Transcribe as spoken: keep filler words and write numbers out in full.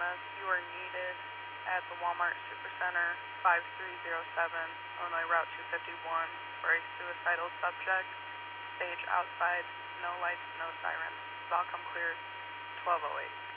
Uh, you are needed at the Walmart Supercenter, five three zero seven, Illinois Route two fifty-one, for a suicidal subject. Stage outside, no lights, no sirens. Valcom clear, twelve oh eight.